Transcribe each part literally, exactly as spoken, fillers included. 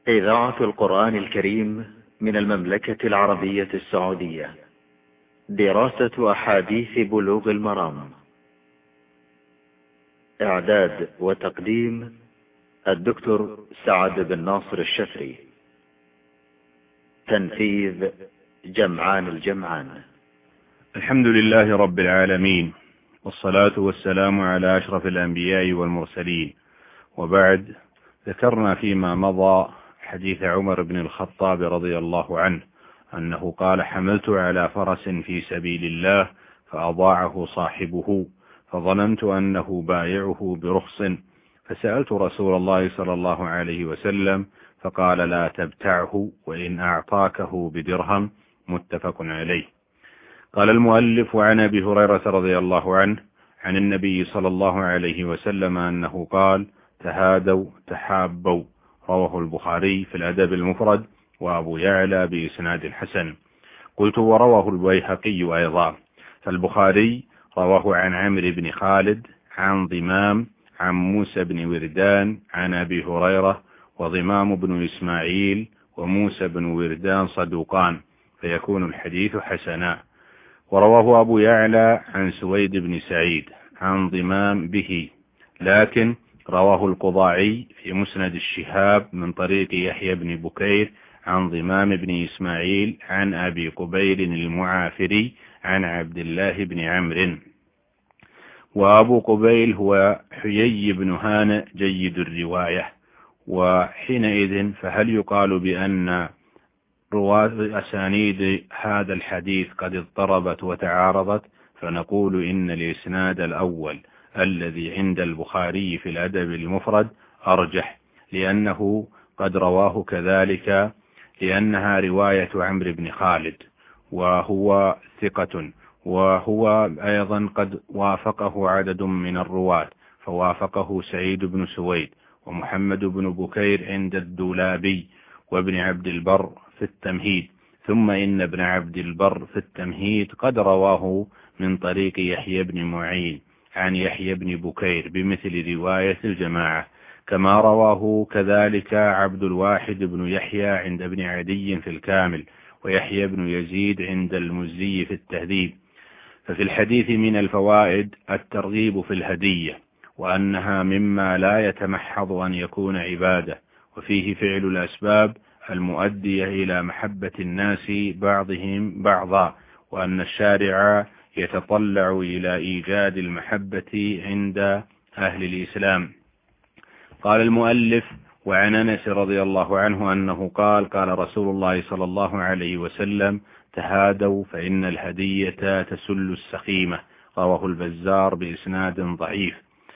إذاعة القرآن الكريم من المملكة العربية السعودية. دراسة أحاديث بلوغ المرام. إعداد وتقديم الدكتور سعد بن ناصر الشفري. تنفيذ جمعان الجمعان. الحمد لله رب العالمين، والصلاة والسلام على أشرف الأنبياء والمرسلين، وبعد. ذكرنا فيما مضى حديث عمر بن الخطاب رضي الله عنه أنه قال: حملت على فرس في سبيل الله فأضاعه صاحبه، فظننت أنه بايعه برخص، فسألت رسول الله صلى الله عليه وسلم فقال: لا تبتعه وإن أعطاكه بدرهم. متفق عليه. قال المؤلف: عن أبي هريرة رضي الله عنه عن النبي صلى الله عليه وسلم أنه قال: تهادوا تحابوا. رواه البخاري في الأدب المفرد، وأبو يعلى بإسناد حسن. قلت: ورواه البيهقي أيضا. فالبخاري رواه عن عمرو بن خالد عن ضمام عن موسى بن وردان عن أبي هريرة، وضمام بن إسماعيل وموسى بن وردان صدوقان، فيكون الحديث حسنا. ورواه أبو يعلى عن سويد بن سعيد عن ضمام به، لكن رواه القضاعي في مسند الشهاب من طريق يحيى بن بكير عن ضمام بن إسماعيل عن أبي قبيل المعافري عن عبد الله بن عمرو. وأبو قبيل هو حيي بن هانئ جيد الرواية. وحينئذ فهل يقال بأن رواة أسانيد هذا الحديث قد اضطربت وتعارضت؟ فنقول إن الإسناد الأول الذي عند البخاري في الأدب المفرد أرجح، لأنه قد رواه كذلك، لأنها رواية عمرو بن خالد وهو ثقة، وهو أيضا قد وافقه عدد من الرواة، فوافقه سعيد بن سويد ومحمد بن بكير عند الدولابي وابن عبد البر في التمهيد. ثم إن ابن عبد البر في التمهيد قد رواه من طريق يحيى بن معين عن يحيى بن بكير بمثل رواية الجماعة، كما رواه كذلك عبد الواحد بن يحيى عند ابن عدي في الكامل، ويحيى بن يزيد عند المزي في التهذيب. ففي الحديث من الفوائد الترغيب في الهدية، وأنها مما لا يتمحض أن يكون عبادة، وفيه فعل الأسباب المؤدية إلى محبة الناس بعضهم بعضا، وأن الشارع يتطلع إلى إيجاد المحبة عند أهل الإسلام. قال المؤلف: وعن أنس رضي الله عنه أنه قال: قال رسول الله صلى الله عليه وسلم: تهادوا فإن الهدية تسل السخيمة. رواه البزار بإسناد ضعيف.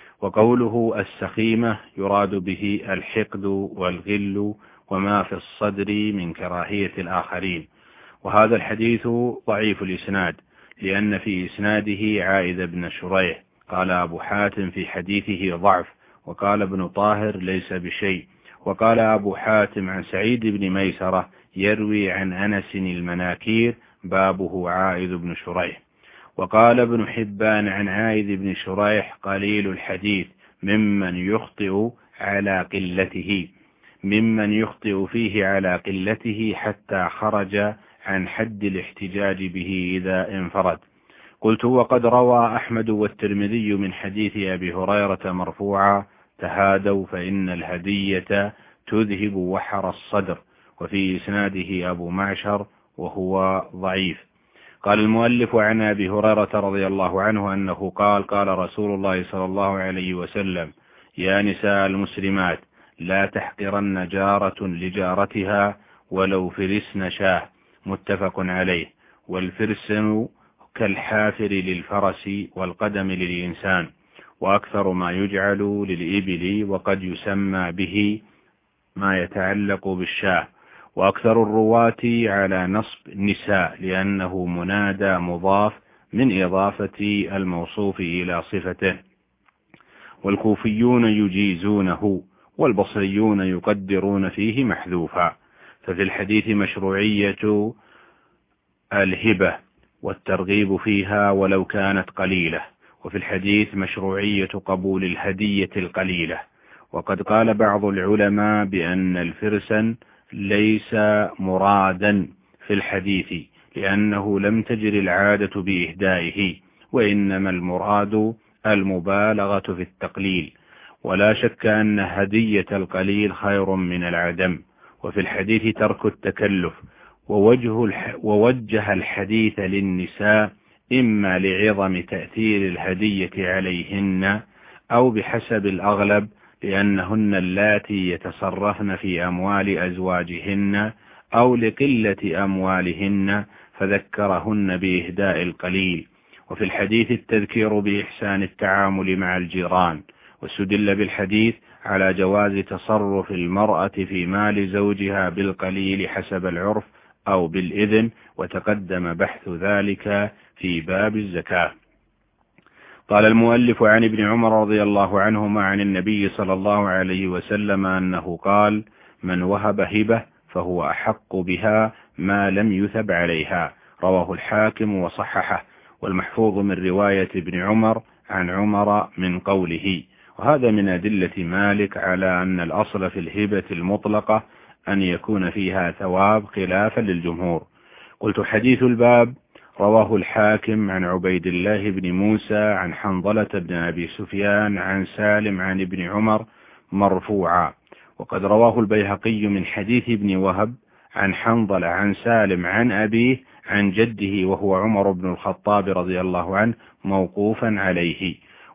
وقوله السخيمة يراد به الحقد والغل وما في الصدر من كراهية الآخرين. وهذا الحديث ضعيف الإسناد، لأن في إسناده عائذ بن شريح. قال أبو حاتم في حديثه ضعف، وقال ابن طاهر ليس بشيء. وقال أبو حاتم عن سعيد بن ميسرة يروي عن أنس المناكير، بابه عائذ بن شريح. وقال ابن حبان عن عائذ بن شريح قليل الحديث، ممن يخطئ على قلته ممن يخطئ فيه على قلته حتى خرج عن حد الاحتجاج به إذا انفرد. قلت: وقد روى أحمد والترمذي من حديث أبي هريرة مرفوعا: تهادوا فإن الهدية تذهب وحر الصدر. وفي إسناده أبو معشر وهو ضعيف. قال المؤلف: عن أبي هريرة رضي الله عنه أنه قال: قال رسول الله صلى الله عليه وسلم: يا نساء المسلمات لا تحقرن جارة لجارتها ولو فرسن شاه. متفق عليه. والفرسن كالحافر للفرس والقدم للإنسان، وأكثر ما يجعل للإبل، وقد يسمى به ما يتعلق بالشاه. وأكثر الرواة على نصب نساء، لأنه منادى مضاف من إضافة الموصوف إلى صفته. والكوفيون يجيزونه، والبصريون يقدرون فيه محذوفا. ففي الحديث مشروعية الهبة والترغيب فيها ولو كانت قليلة، وفي الحديث مشروعية قبول الهدية القليلة. وقد قال بعض العلماء بأن الفرسن ليس مرادا في الحديث لأنه لم تجر العادة بإهدائه، وإنما المراد المبالغة في التقليل. ولا شك أن هدية القليل خير من العدم. وفي الحديث ترك التكلف، ووجه الح ووجه الحديث للنساء إما لعظم تأثير الهدية عليهن أو بحسب الأغلب لأنهن اللاتي يتصرفن في أموال أزواجهن أو لقلة أموالهن فذكرهن بإهداء القليل. وفي الحديث التذكير بإحسان التعامل مع الجيران. واستدل بالحديث على جواز تصرف المرأة في مال زوجها بالقليل حسب العرف أو بالإذن، وتقدم بحث ذلك في باب الزكاة. قال المؤلف: عن ابن عمر رضي الله عنهما عن النبي صلى الله عليه وسلم أنه قال: من وهب هبة فهو أحق بها ما لم يثب عليها. رواه الحاكم وصححه، والمحفوظ من رواية ابن عمر عن عمر من قوله. وهذا من أدلة مالك على أن الأصل في الهبة المطلقة أن يكون فيها ثواب خلافا للجمهور. قلت: حديث الباب رواه الحاكم عن عبيد الله بن موسى عن حنظلة بن أبي سفيان عن سالم عن ابن عمر مرفوعا. وقد رواه البيهقي من حديث ابن وهب عن حنظلة عن سالم عن أبيه عن جده وهو عمر بن الخطاب رضي الله عنه موقوفا عليه.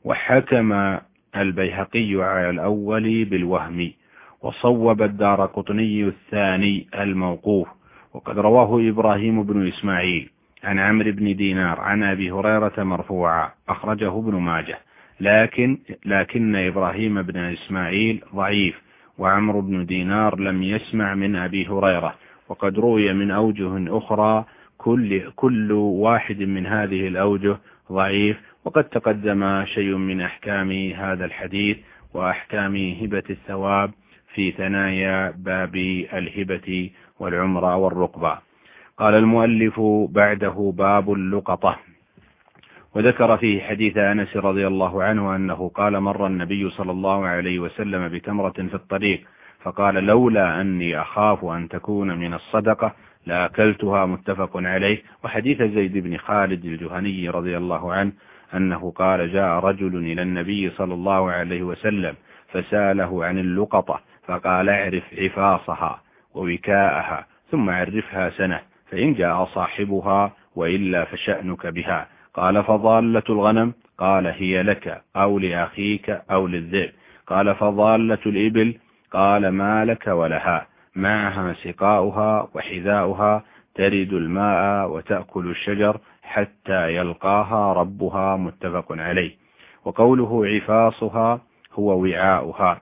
وحكم البيهقي على الأول بالوهم، وصوب الدارقطني الثاني الموقوف. وقد رواه إبراهيم بن إسماعيل عن عمرو بن دينار عن أبي هريرة مرفوعا، أخرجه ابن ماجه، لكن لكن إبراهيم بن إسماعيل ضعيف، وعمرو بن دينار لم يسمع من أبي هريرة. وقد روي من أوجه أخرى كل, كل واحد من هذه الأوجه ضعيف. وقد تقدم شيء من أحكام هذا الحديث وأحكام هبة الثواب في ثنايا باب الهبة والعمرة والرقبة. قال المؤلف بعده: باب اللقطة. وذكر فيه حديث أنس رضي الله عنه أنه قال: مر النبي صلى الله عليه وسلم بتمرة في الطريق فقال: لولا أني أخاف أن تكون من الصدقة لأكلتها، متفق عليه. وحديث زيد بن خالد الجهني رضي الله عنه أنه قال: جاء رجل إلى النبي صلى الله عليه وسلم فسأله عن اللقطة فقال: اعرف عفاصها ووكاءها ثم عرفها سنة، فإن جاء صاحبها وإلا فشأنك بها. قال: فضالة الغنم؟ قال: هي لك أو لأخيك أو للذئب. قال: فضالة الإبل؟ قال: ما لك ولها، معها سقاؤها وحذاؤها، ترد الماء وتأكل الشجر حتى يلقاها ربها، متفق عليه. وقوله عفاصها هو وعاؤها،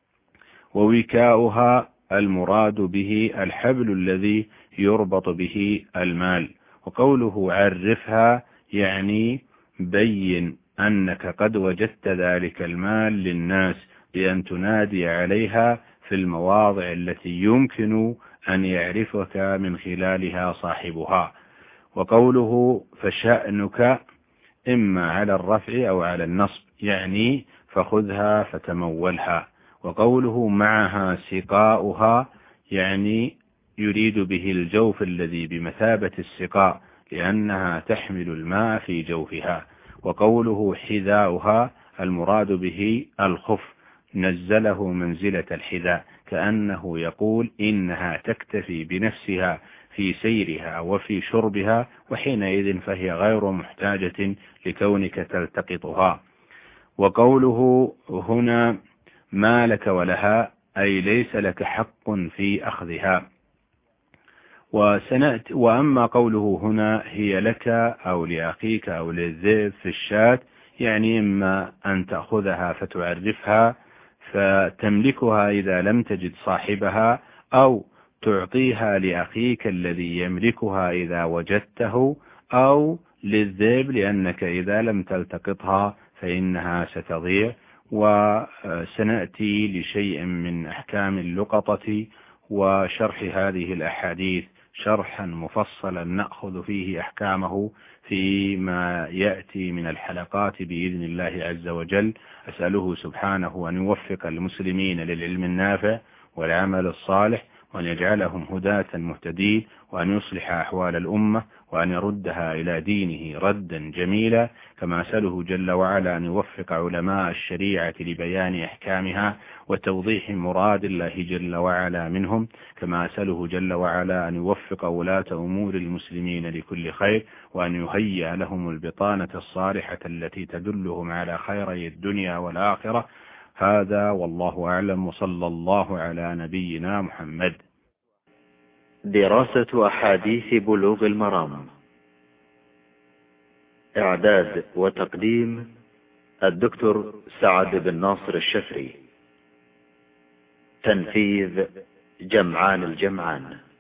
ووكاؤها المراد به الحبل الذي يربط به المال. وقوله عرفها يعني بين أنك قد وجدت ذلك المال للناس بأن تنادي عليها في المواضع التي يمكن أن يعرفك من خلالها صاحبها. وقوله فشأنك إما على الرفع أو على النصب، يعني فخذها فتمولها. وقوله معها سقاؤها يعني يريد به الجوف الذي بمثابة السقاء لأنها تحمل الماء في جوفها. وقوله حذاؤها المراد به الخف، نزله منزلة الحذاء، كأنه يقول إنها تكتفي بنفسها في سيرها وفي شربها، وحينئذ فهي غير محتاجة لكونك تلتقطها. وقوله هنا ما لك ولها أي ليس لك حق في أخذها. وسنأتي وأما قوله هنا هي لك أو لأخيك أو للذئب في الشاة، يعني إما أن تأخذها فتعرفها فتملكها إذا لم تجد صاحبها، أو تعطيها لأخيك الذي يملكها إذا وجدته، أو للذئب لأنك إذا لم تلتقطها فإنها ستضيع. وسنأتي لشيء من أحكام اللقطة وشرح هذه الأحاديث شرحا مفصلا نأخذ فيه أحكامه فيما يأتي من الحلقات بإذن الله عز وجل. أسأله سبحانه أن يوفق المسلمين للعلم النافع والعمل الصالح، وأن يجعلهم هداة مهتدين، وأن يصلح أحوال الأمة، وأن يردها إلى دينه ردا جميلا. كما أسأله جل وعلا أن يوفق علماء الشريعة لبيان أحكامها وتوضيح مراد الله جل وعلا منهم. كما أسأله جل وعلا أن يوفق ولاة أمور المسلمين لكل خير، وأن يهيئ لهم البطانة الصالحة التي تدلهم على خيري الدنيا والآخرة. هذا والله أعلم، وصلى الله على نبينا محمد. دراسة أحاديث بلوغ المرام، إعداد وتقديم الدكتور سعد بن ناصر الشفري، تنفيذ جمعان الجمعان.